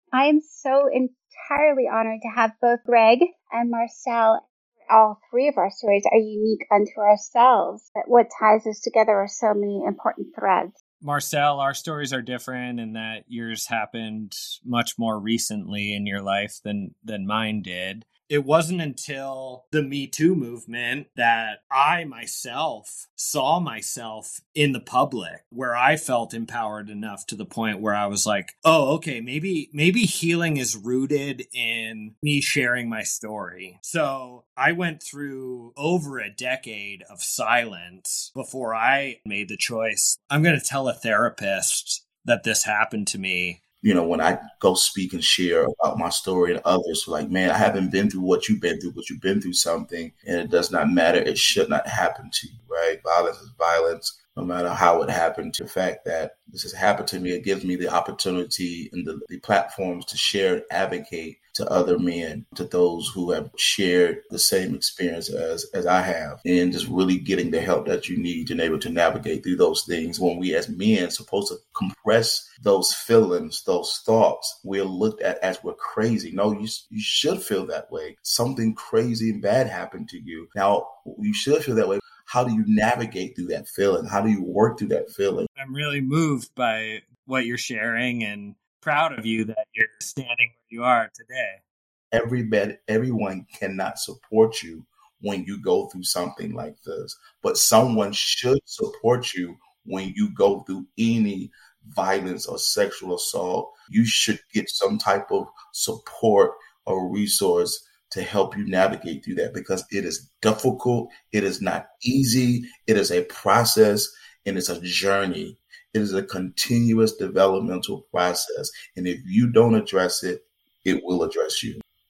I am so entirely honored to have both Greg and Marcel. All three of our stories are unique unto ourselves, but what ties us together are so many important threads. Marcel, our stories are different in that yours happened much more recently in your life than mine did. It wasn't until the Me Too movement that I myself saw myself in the public where I felt empowered enough to the point where I was like, oh, okay, maybe healing is rooted in me sharing my story. So I went through over a decade of silence before I made the choice. I'm going to tell a therapist that this happened to me. When I go speak and share about my story and others, like, man, I haven't been through what you've been through, but you've been through something and it does not matter. It should not happen to you, right? Violence is violence, no matter how it happened. The fact that this has happened to me, it gives me the opportunity and the platforms to share and advocate to other men, to those who have shared the same experience as I have, and just really getting the help that you need and able to navigate through those things. When we as men supposed to compress those feelings, those thoughts, we're looked at as we're crazy. No, you should feel that way. Something crazy and bad happened to you. Now, you should feel that way. How do you navigate through that feeling? How do you work through that feeling? I'm really moved by what you're sharing and proud of you that you're standing where you are today. Everyone cannot support you when you go through something like this, but someone should support you when you go through any violence or sexual assault. You should get some type of support or resource to help you navigate through that, because it is difficult. It is not easy. It is a process and it's a journey. It is a continuous developmental process. And if you don't address it, it will address you.